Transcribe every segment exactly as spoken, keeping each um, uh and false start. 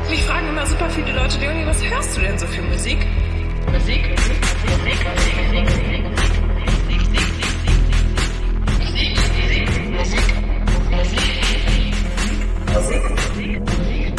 Mich fragen immer super viele Leute, Leonie, was hörst du denn so für Musik? Musik, Musik, Musik, Musik, Musik, Musik.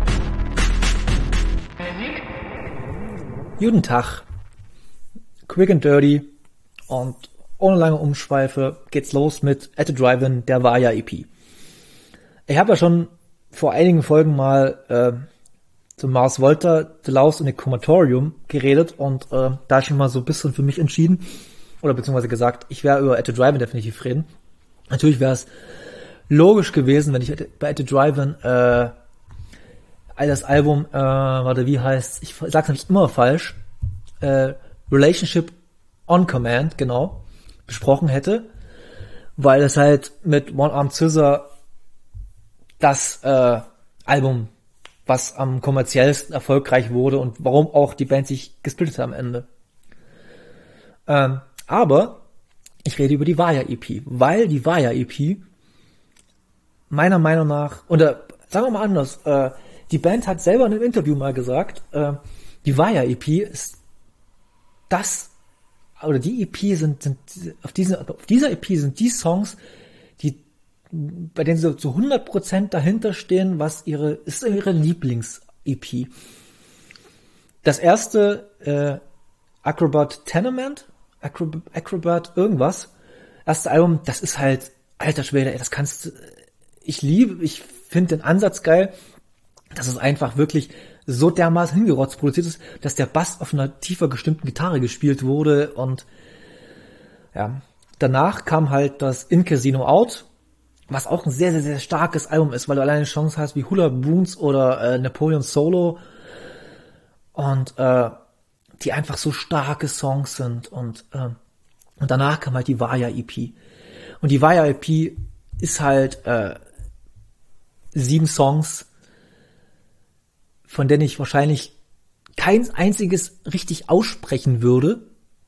Guten Tag. Quick and dirty und ohne lange Umschweife geht's los mit At the Drive-In, der Vaya-E P. Ich habe ja schon vor einigen Folgen mal äh, zu Mars Volta, The Laus und the Comatorium geredet und äh, da schon mal so ein bisschen für mich entschieden oder beziehungsweise gesagt, ich wäre über At the Drive-In definitiv reden. Natürlich wäre es logisch gewesen, wenn ich bei At the Drive-In äh, das Album, äh, warte, wie heißt, ich sag's nämlich immer falsch, äh, Relationship on Command, genau, besprochen hätte, weil es halt mit One Armed Scissor das äh, Album, was am kommerziellsten erfolgreich wurde und warum auch die Band sich gesplittet hat am Ende. Ähm, aber ich rede über die Vaya-E P, weil die Vaya-E P meiner Meinung nach, oder sagen wir mal anders, äh, die Band hat selber in einem Interview mal gesagt, äh, die Vaya-E P ist das, oder die E P sind, sind auf, diesen, auf dieser E P sind die Songs, die, bei denen sie so zu hundert Prozent dahinter stehen, was ihre, ist ihre Lieblings-E P. Das erste, äh, Acrobat Tenement, Acrobat, Acrobat irgendwas, erste Album, das ist halt, alter Schwede, ey, das kannst du, ich liebe, ich finde den Ansatz geil, dass es einfach wirklich so dermaßen hingerotzt produziert ist, dass der Bass auf einer tiefer gestimmten Gitarre gespielt wurde und ja, danach kam halt das In Casino Out, was auch ein sehr, sehr, sehr starkes Album ist, weil du alleine Songs hast wie Hula Boons oder äh, Napoleon Solo und äh, die einfach so starke Songs sind und äh, und danach kam halt die Vaya-E P und die Vaya-E P ist halt äh, sieben Songs, von denen ich wahrscheinlich kein einziges richtig aussprechen würde.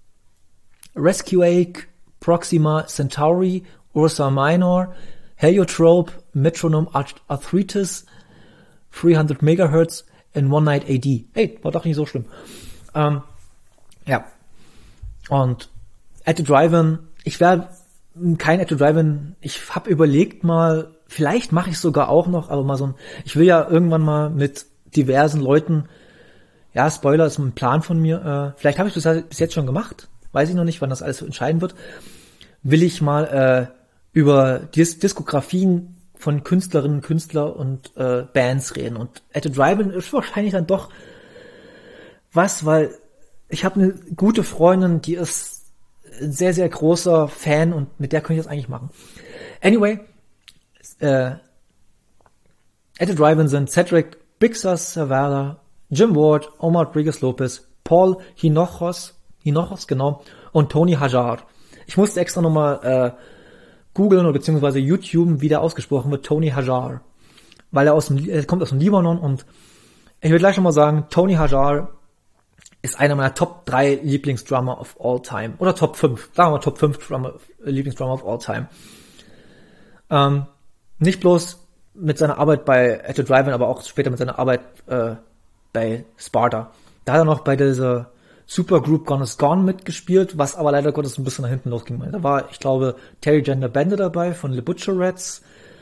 Rescuache, Proxima Centauri, Ursa Minor, Heliotrope, Metronome Arthritis, dreihundert Megahertz and One Night A D. Hey, war doch nicht so schlimm. Ähm, ja. Und At the Drive-In, ich werde kein At the Drive-In, ich habe überlegt mal, vielleicht mache ich sogar auch noch, aber mal so ein, ich will ja irgendwann mal mit diversen Leuten, ja, Spoiler ist ein Plan von mir, äh, vielleicht habe ich das bis jetzt schon gemacht, weiß ich noch nicht, wann das alles entscheiden wird, will ich mal äh, über Dis- Diskografien von Künstlerinnen, Künstler und äh, Bands reden und At the Drive-In ist wahrscheinlich dann doch was, weil ich habe eine gute Freundin, die ist ein sehr, sehr großer Fan und mit der könnte ich das eigentlich machen. Anyway, äh, At the Drive-In sind Cedric Bixas Zavala, Jim Ward, Omar Rodriguez Lopez, Paul Hinojosa, Hinojosa, genau, und Tony Hajar. Ich musste extra nochmal äh, googeln oder beziehungsweise YouTube, wie der ausgesprochen wird, Tony Hajar. Weil er aus dem, er kommt aus dem Libanon und ich will gleich schon mal sagen, Tony Hajar ist einer meiner Top drei Lieblingsdrummer of all time. Oder Top fünf, sagen wir mal Top fünf Drummer, Lieblingsdrummer of all time. Ähm, nicht bloß mit seiner Arbeit bei At the Drive-In, aber auch später mit seiner Arbeit äh, bei Sparta. Da hat er noch bei dieser Supergroup Gone is Gone mitgespielt, was aber leider Gottes ein bisschen nach hinten losging. Da war, ich glaube, Terry Gender Bender dabei von Le Butcherettes,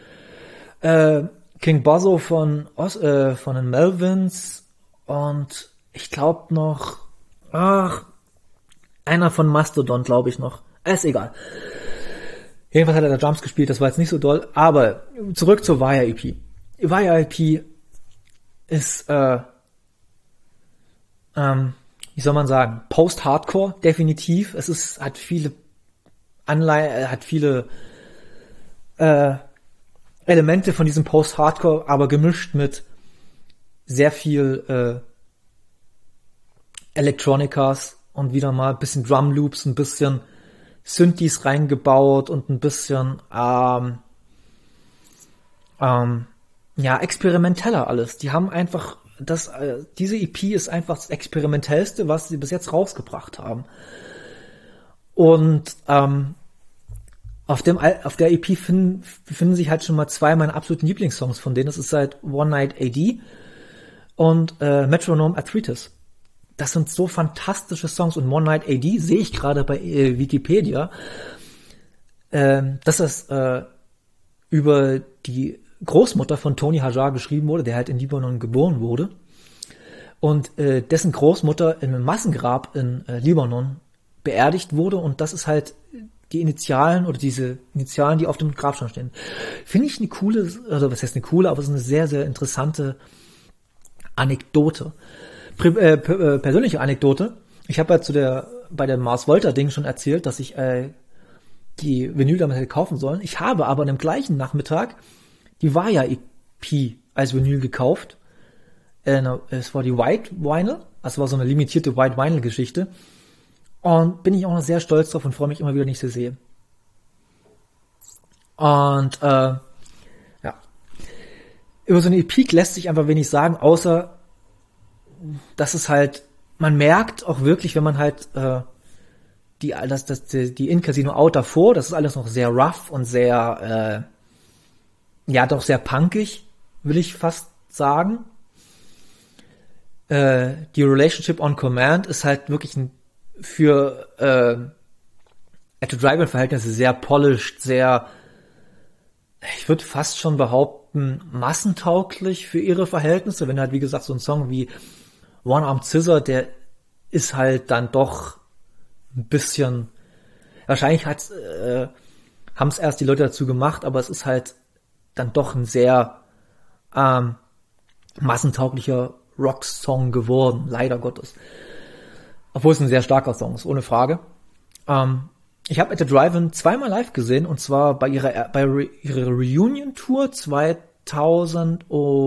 äh, King Bozzo von Os- äh, von den Melvins und ich glaube noch, ach, einer von Mastodon, glaube ich noch. Ist egal. Jedenfalls hat er da Drums gespielt, das war jetzt nicht so doll, aber zurück zur Vaya-E P. Vaya-E P ist, äh, ähm, wie soll man sagen, Post-Hardcore, definitiv. Es ist, hat viele Anleihen, hat viele äh, Elemente von diesem Post-Hardcore, aber gemischt mit sehr viel äh, Electronicas und wieder mal ein bisschen Drum-Loops, ein bisschen Synthes reingebaut und ein bisschen ähm, ähm, ja, experimenteller alles. Die haben einfach das, äh, diese E P ist einfach das experimentellste, was sie bis jetzt rausgebracht haben. Und ähm, auf dem auf der E P finden, befinden sich halt schon mal zwei meiner absoluten Lieblingssongs von denen. Das ist halt One Night A D und äh, Metronome Arthritis. Das sind so fantastische Songs und One Night A D sehe ich gerade bei äh, Wikipedia, äh, dass das äh, über die Großmutter von Tony Hajar geschrieben wurde, der halt in Libanon geboren wurde und äh, dessen Großmutter in einem Massengrab in äh, Libanon beerdigt wurde und das ist halt die Initialen oder diese Initialen, die auf dem Grabstein stehen. Finde ich eine coole, also was heißt eine coole, aber es ist eine sehr, sehr interessante Anekdote. Pri- äh, p- persönliche Anekdote. Ich habe ja zu der, bei der Mars Volta Ding schon erzählt, dass ich äh, die Vinyl damit hätte kaufen sollen. Ich habe aber an dem gleichen Nachmittag die Vaya E P als Vinyl gekauft. Äh, es war die White Vinyl, also war so eine limitierte White Vinyl Geschichte. Und bin ich auch noch sehr stolz drauf und freue mich immer wieder, wenn ich sie sehe. Und äh, ja, über so eine E P lässt sich einfach wenig sagen, außer dass es halt, man merkt auch wirklich, wenn man halt äh, die, das, das, die, die In-Casino Out davor, das ist alles noch sehr rough und sehr, äh, ja, doch sehr punkig, will ich fast sagen. Äh, die Relationship on Command ist halt wirklich ein, für äh, At the Drive-In Verhältnisse sehr polished, sehr, ich würde fast schon behaupten, massentauglich für ihre Verhältnisse. Wenn halt, wie gesagt, so ein Song wie One-Armed Scissor, der ist halt dann doch ein bisschen, wahrscheinlich hat's, äh, haben es erst die Leute dazu gemacht, aber es ist halt dann doch ein sehr ähm, massentauglicher Rock-Song geworden, leider Gottes. Obwohl es ein sehr starker Song ist, ohne Frage. Ähm, ich habe At the Drive-In zweimal live gesehen, und zwar bei ihrer, bei re, ihrer Reunion-Tour zweitausendzehn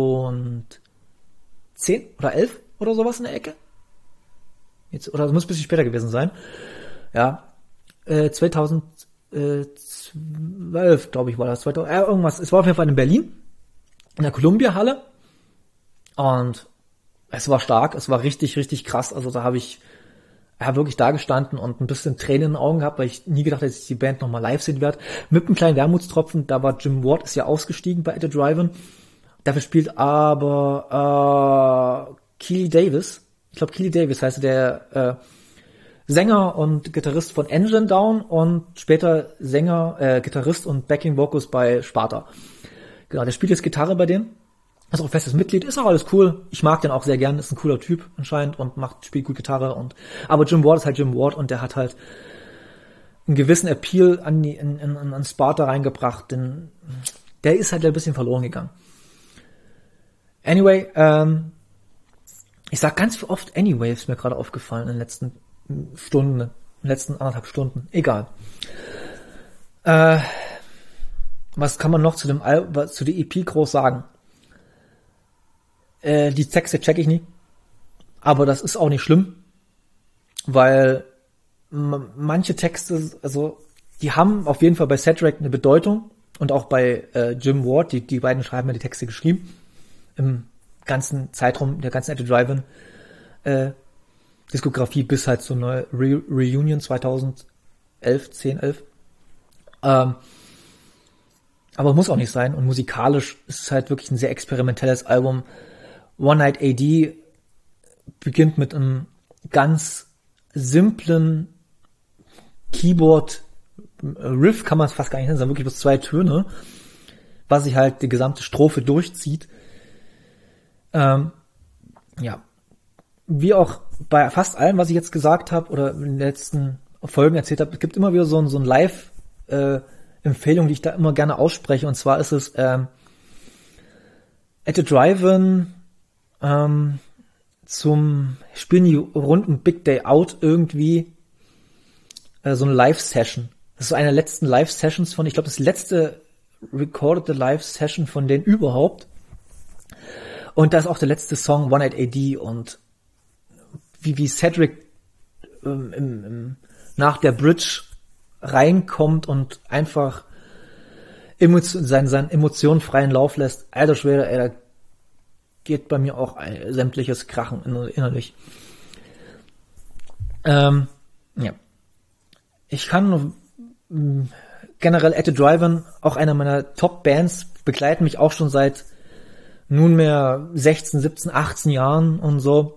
oder elf oder sowas in der Ecke. Jetzt, oder es muss ein bisschen später gewesen sein. Ja, äh, zweitausendzwölf, glaube ich, war das. zweitausend, äh, irgendwas. Es war auf jeden Fall in Berlin, in der Columbia-Halle. Und es war stark, es war richtig, richtig krass. Also da habe ich ja, wirklich da gestanden und ein bisschen Tränen in den Augen gehabt, weil ich nie gedacht hätte, dass ich die Band nochmal live sehen werde. Mit einem kleinen Wermutstropfen, da war Jim Ward, ist ja ausgestiegen bei At the Drive-In. Dafür spielt aber äh, Keely Davis. Ich glaube, Keely Davis heißt der äh, Sänger und Gitarrist von Engine Down und später Sänger, äh, Gitarrist und Backing Vocals bei Sparta. Genau, der spielt jetzt Gitarre bei denen. Ist auch festes Mitglied, ist auch alles cool. Ich mag den auch sehr gern, ist ein cooler Typ anscheinend und macht, spielt gut Gitarre und, aber Jim Ward ist halt Jim Ward und der hat halt einen gewissen Appeal an die, in, in, an Sparta reingebracht, denn der ist halt ein bisschen verloren gegangen. Anyway, ähm, ich sag ganz oft Anyway, ist mir gerade aufgefallen in den letzten Stunden, in den letzten anderthalb Stunden. Egal. Äh, was kann man noch zu dem Al- zu der E P groß sagen? Äh, die Texte check ich nie. Aber das ist auch nicht schlimm. Weil m- manche Texte, also, die haben auf jeden Fall bei Cedric eine Bedeutung. Und auch bei äh, Jim Ward, die, die beiden schreiben ja die Texte geschrieben. Im ganzen Zeitraum, der ganzen At the Drive-In äh, Diskografie bis halt zur neue Re- Reunion zweitausendelf, zehn, elf. Ähm, aber muss auch nicht sein. Und musikalisch ist es halt wirklich ein sehr experimentelles Album. One Night A D beginnt mit einem ganz simplen Keyboard-Riff, kann man es fast gar nicht nennen, sondern wirklich bloß zwei Töne, was sich halt die gesamte Strophe durchzieht. Ähm, ja, wie auch bei fast allem, was ich jetzt gesagt habe oder in den letzten Folgen erzählt habe, es gibt immer wieder so ein, so ein Live-Empfehlung, die ich da immer gerne ausspreche, und zwar ist es ähm, At the Drive-In ähm, zum Spielen die rund um Big Day Out irgendwie äh, so eine Live-Session. Das ist so eine der letzten Live-Sessions von, ich glaube, das letzte recordete Live-Session von denen überhaupt. Und da ist auch der letzte Song One Night A D und wie, wie Cedric ähm, im, im, nach der Bridge reinkommt und einfach Emotion, seinen, seinen Emotionen freien Lauf lässt. Alter Schwede, ey, da geht bei mir auch ein, sämtliches Krachen innerlich. Ähm, ja. Ich kann mh, generell At the Drive-In, auch einer meiner Top-Bands, begleiten mich auch schon seit nunmehr sechzehn, siebzehn, achtzehn Jahren und so.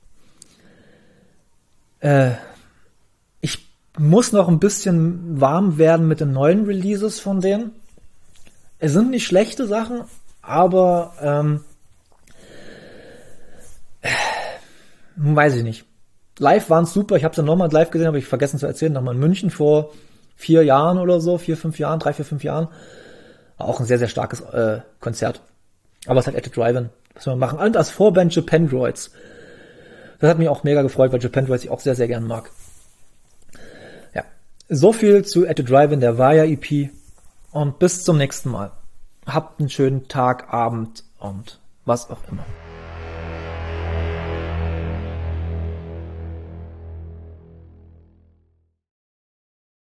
Äh, ich muss noch ein bisschen warm werden mit den neuen Releases von denen. Es sind nicht schlechte Sachen, aber ähm, äh, weiß ich nicht. Live waren es super, ich habe es dann nochmal live gesehen, habe ich vergessen zu erzählen, nochmal in München vor vier Jahren oder so, vier, fünf Jahren, drei, vier, fünf Jahren. Auch ein sehr, sehr starkes äh, Konzert. Aber es hat At the Drive-In, was wir machen. Und als Vorband Japandroids. Das hat mich auch mega gefreut, weil Japandroids ich auch sehr, sehr gern mag. Ja, so viel zu At the Drive-In, der Vaya-E P. Und bis zum nächsten Mal. Habt einen schönen Tag, Abend und was auch immer.